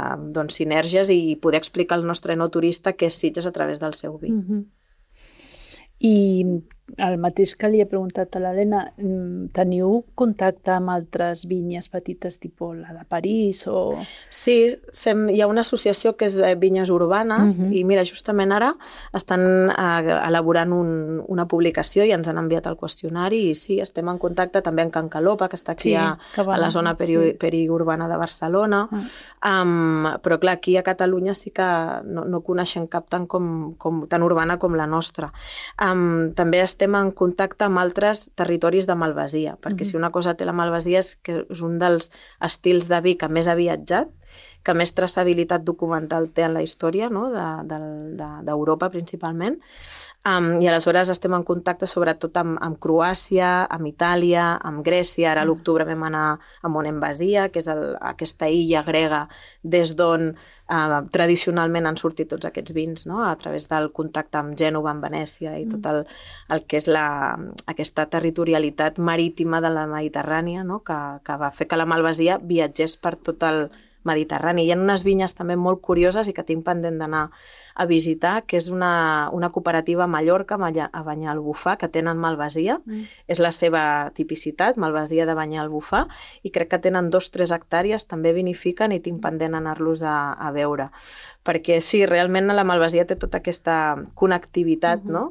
sinergies i poder explicar al nostre enoturista què és Sitges a través del seu vi. I el mateix que li he preguntat a l'Helena, teniu contacte amb altres vinyes petites, tipus la de París o... Sí, hi ha una associació que és Vinyes Urbanes i mira, justament ara estan elaborant una publicació i ens han enviat el qüestionari i sí, estem en contacte també amb Can Calopa, que està aquí a la zona periurbana de Barcelona, però clar, aquí a Catalunya sí que no coneixem cap tan urbana com la nostra. També estem en contacte amb altres territoris de malvasia, perquè si una cosa té la malvasia és que és un dels estils de vi que més ha viatjat, que més traçabilitat documental té en la història, no? d'Europa principalment, i aleshores estem en contacte sobretot amb Croàcia, amb Itàlia, amb Grècia. Ara a l'octubre vam anar a Monemvasia, que és aquesta illa grega des d'on tradicionalment han sortit tots aquests vins, no? A través del contacte amb Gènova, amb Venècia i tot el que és aquesta territorialitat marítima de la Mediterrània, no? que va fer que la malvasia viatgés per tot el Mediterrani. Hi ha unes vinyes també molt curioses i que tinc pendent d'anar a visitar, que és una cooperativa a Mallorca, a Banyalbufar, que tenen malvasia. És la seva tipicitat, malvasia de Banyalbufar, i crec que tenen 2-3 hectàrees, també vinifiquen i tinc pendent anar-los a veure. Perquè sí, realment la malvasia té tota aquesta connectivitat, no?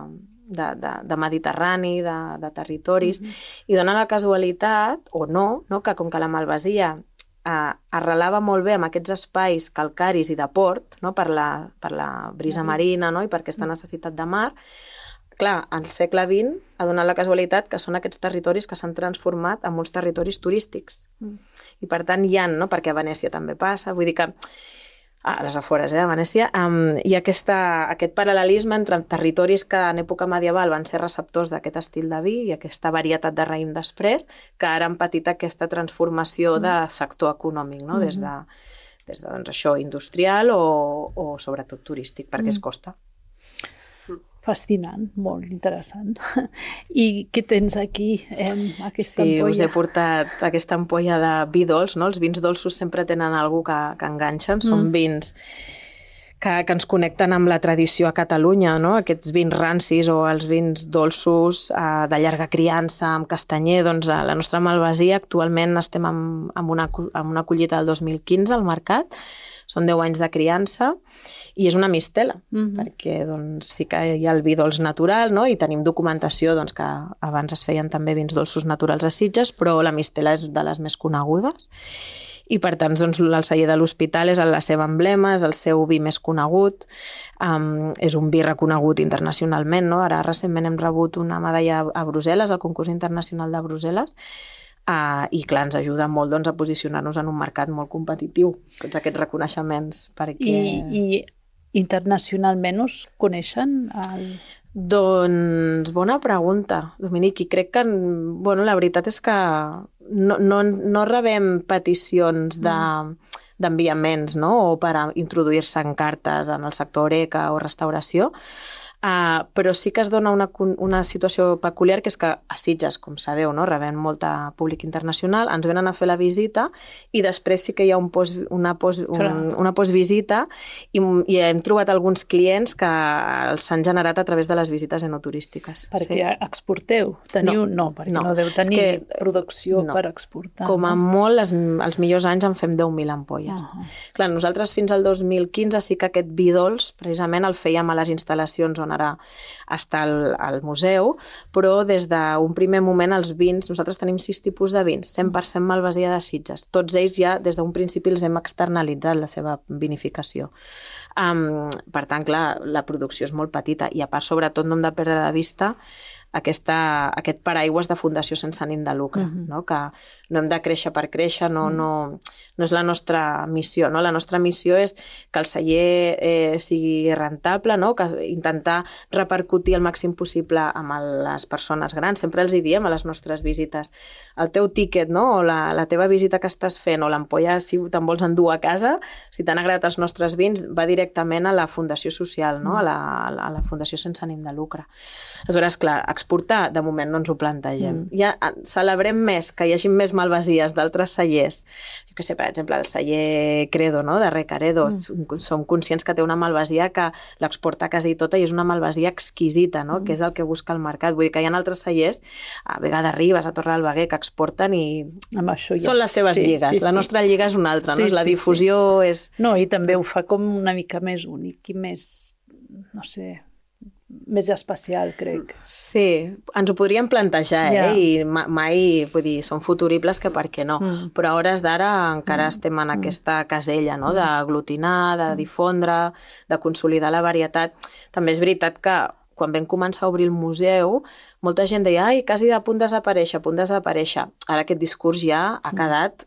de Mediterrani, de territoris, i dona la casualitat, o no, que com que la malvasia arrelava molt bé amb aquests espais calcaris i de port, no? per la brisa marina, no? I per aquesta necessitat de mar, clar, al segle XX ha donat la casualitat que són aquests territoris que s'han transformat en molts territoris turístics. I per tant hi ha, no? Perquè a Venècia també passa, vull dir que a les afores de Venècia, hi ha aquest paral·lelisme entre territoris que en època medieval van ser receptors d'aquest estil de vi i aquesta varietat de raïm després, que ara han patit aquesta transformació de sector econòmic, no? Des de doncs, això industrial o sobretot turístic, perquè es costa. Fascinant, molt interessant. I què tens aquí, aquesta ampolla? Sí, us he portat aquesta ampolla de vi dolç, no? Els vins dolços sempre tenen alguna que enganxen, són vins que ens connecten amb la tradició a Catalunya, no? Aquests vins rancis o els vins dolços de llarga criança, amb castanyer, doncs a la nostra malvasia actualment estem amb una collita del 2015 al mercat. Són 10 anys de criança i és una mistela, perquè doncs, sí que hi ha el vi dolç natural, no? I tenim documentació doncs, que abans es feien també vins dolços naturals a Sitges, però la mistela és de les més conegudes. I per tant, doncs, el celler de l'Hospital és la seva emblema, és el seu vi més conegut, és un vi reconegut internacionalment, no? Ara recentment hem rebut una medalla a Brussel·les, al concurs internacional de Brussel·les, i clar, ens ajuda molt doncs, a posicionar-nos en un mercat molt competitiu, tots aquests reconeixements. Perquè... I internacionalment us coneixen? Doncs bona pregunta, Dominic, i crec que la veritat és que no rebem peticions d'enviaments, no? O per introduir-se en cartes en el sector Horeca o restauració, però sí que es dona una situació peculiar, que és que a Sitges, com sabeu, no? Rebem molt públic internacional, ens venen a fer la visita i després sí que hi ha una postvisita i hem trobat alguns clients que els s'han generat a través de les visites enoturístiques. Perquè exporteu? Teniu? No, perquè no deu tenir producció per exportar. Com a molt, els millors anys en fem 10.000 ampolles. Clar, nosaltres fins al 2015 sí que aquest vi dolç precisament el fèiem a les instal·lacions on ara està el museu, però des d'un primer moment els vins, nosaltres tenim 6 tipus de vins, 100% malvasia de Sitges. Tots ells ja des d'un principi els hem externalitzat la seva vinificació. Per tant, clar, la producció és molt petita i a part, sobretot, no hem de perdre de vista aquest paraigües de fundació sense ànim de lucre, no? Que no hem de créixer per créixer, no és la nostra missió, no? La nostra missió és que el celler sigui rentable, no? Que intentar repercutir el màxim possible amb les persones grans. Sempre els hi diem a les nostres visites, el teu tíquet, no? O la teva visita que estàs fent, o l'ampolla, si te'n vols endur a casa, si t'han agradat els nostres vins, va directament a la fundació social, no? A la fundació sense ànim de lucre. Aleshores, clar, exportar, de moment no ens ho plantegem. Ja celebrem més que hi hagi més malvasies d'altres cellers. Jo què sé, per exemple, el celler Credo, no?, de Recaredo, som conscients que té una malvasia que l'exporta quasi tota i és una malvasia exquisita, no?, que és el que busca el mercat. Vull dir que hi ha altres cellers, a Vega de Ribes, a Torre del Baguer, que exporten i són les seves lligues. La nostra lliga és una altra, no? La difusió és... No, i també ho fa com una mica més únic i més, no sé, més especial, crec. Sí, ens ho podríem plantejar, i mai, vull dir, són futuribles que per què no, però a hores d'ara encara estem en aquesta casella, no?, d'aglutinar, de difondre, de consolidar la varietat. També és veritat que quan vam començar a obrir el museu, molta gent deia, ai, quasi a punt desaparèixer, a punt desaparèixer. Ara aquest discurs ja ha quedat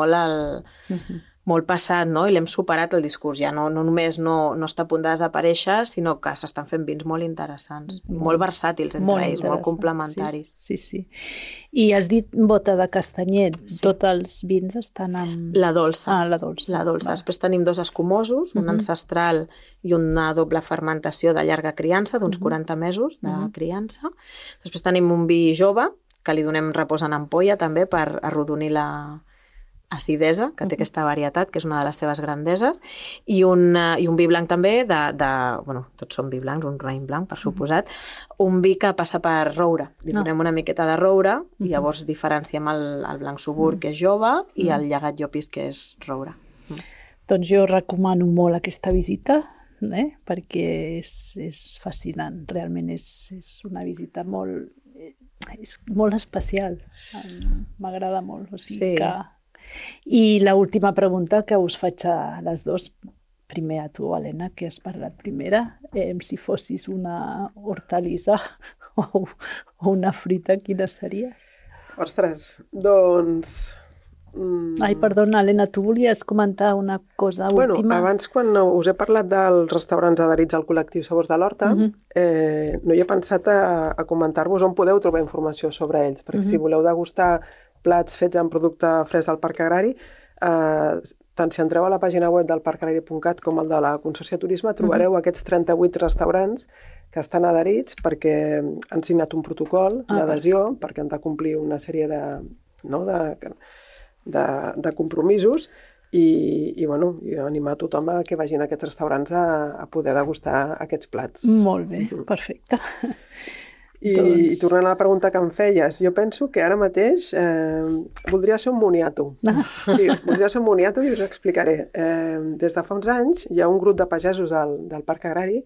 molt passat, no? I l'hem superat el discurs. Ja no només no està a punt de desaparèixer, sinó que s'estan fent vins molt interessants, molt versàtils entre ells, molt complementaris. Sí. I has dit bota de castanyet. Tots els vins estan amb... La dolça. La dolça. La dolça. Després tenim 2 escumosos, un ancestral i una doble fermentació de llarga criança, d'uns 40 mesos de criança. Després tenim un vi jove, que li donem repòs en ampolla també per arrodonir la acidesa, que té aquesta varietat, que és una de les seves grandeses, i un vi blanc també, bueno, tots són vi blancs, un raïm blanc, per suposat, un vi que passa per roure. Li donem una miqueta de roure, i llavors diferenciem el blanc subur, que és jove, i el llegat llopis, que és roure. Doncs jo recomano molt aquesta visita, perquè és fascinant. Realment és una visita molt especial. M'agrada molt. O sigui que... I l'última pregunta que us faig a les dues, primer a tu, Helena, que has parlat primera, si fossis una hortalissa o una fruita, quina series? Ostres, doncs... Ai, perdona, Helena, tu volies comentar una cosa última? Bueno, abans, quan us he parlat dels restaurants adherits al col·lectiu Sabors de l'Horta, no hi he pensat a comentar-vos on podeu trobar informació sobre ells, perquè si voleu degustar plats fets amb producte fresc del Parc Agrari, tant si entreu a la pàgina web del parcagrari.cat com el de la Consorci de Turisme, trobareu aquests 38 restaurants que estan adherits perquè han signat un protocol d'adhesió, perquè han de complir una sèrie de compromisos i animar tothom a que vagin a aquests restaurants a poder degustar aquests plats. Molt bé, perfecte. I tornant a la pregunta que em feies, jo penso que ara mateix voldria ser un moniato. Sí, voldria ser un moniato i us ho explicaré. Des de fa uns anys hi ha un grup de pagesos del Parc Agrari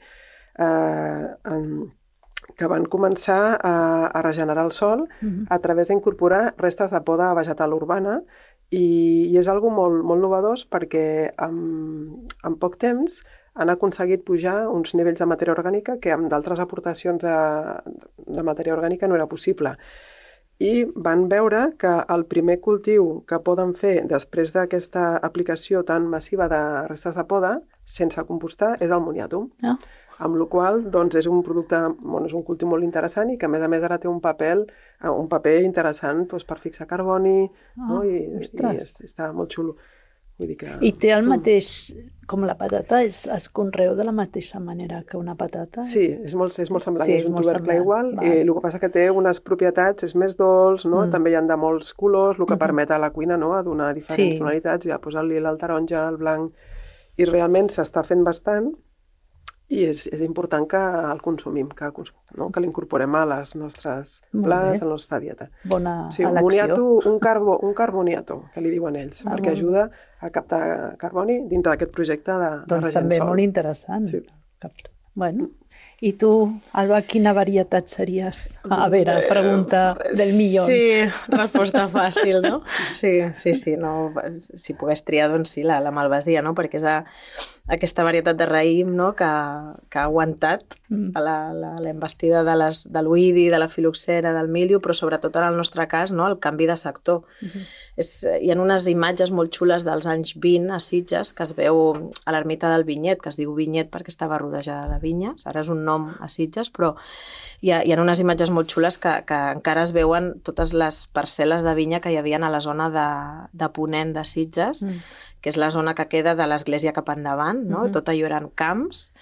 que van començar a regenerar el sòl a través d'incorporar restes de poda vegetal urbana i és algo molt novedós perquè en poc temps han aconseguit pujar uns nivells de matèria orgànica que amb d'altres aportacions de matèria orgànica no era possible. I van veure que el primer cultiu que poden fer després d'aquesta aplicació tan massiva de restes de poda, sense compostar, és el moniato. Amb la qual cosa és un producte, és un cultiu molt interessant i que a més ara té un paper interessant per fixar carboni i està molt xulo. I té el mateix, com la patata, es conreu de la mateixa manera que una patata? Sí, és molt semblant, és un tubercle igual, i el que passa que té unes propietats, és més dolç, també hi ha de molts colors, el que permet a la cuina a donar diferents tonalitats, i posar el lila, el taronja, el blanc, i realment s'està fent bastant, i és important que el consumim, que l'incorporem a les nostres plats, a la nostra dieta. Bona elecció. Un carboniato, que li diuen ells, perquè ajuda a captar carboni dintre d'aquest projecte de Regensol. Doncs també molt interessant. Bueno, i tu, Alba, quina varietat series? A veure, pregunta del millor. Sí, resposta fàcil, no? Sí, no, si pogués triar, doncs sí, la malvasia, no? Perquè és aquesta varietat de raïm, no? que ha aguantat la embestida de l'oïdi, de la filoxera, del míldiu, però sobretot en el nostre cas, no? El canvi de sector. Hi ha unes imatges molt xules dels anys 20 a Sitges que es veu a l'ermita del Vinyet, que es diu Vinyet perquè estava rodejada de vinyes, ara és un nom a Sitges, però hi ha unes imatges molt xules que encara es veuen totes les parcel·les de vinya que hi havia a la zona de Ponent de Sitges, que és la zona que queda de l'església cap endavant, no? Tot allò eren camps,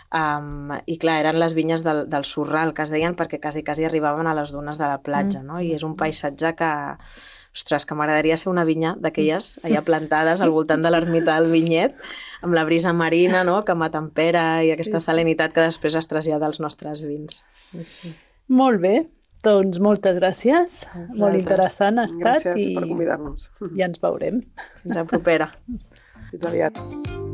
I clar, eren les vinyes del Sorral, que es deien, perquè quasi arribaven a les dunes de la platja, no? I és un paisatge que, ostres, que m'agradaria ser una vinya d'aquelles allà plantades al voltant de l'ermita del Vinyet, amb la brisa marina, no?, que m'atempera, i aquesta salinitat que després es trasllada als nostres vins. Sí. Molt bé, doncs moltes gràcies. Molt interessant ha estat. Gràcies per convidar-nos. I ens veurem. Fins a propera. Fins aviat.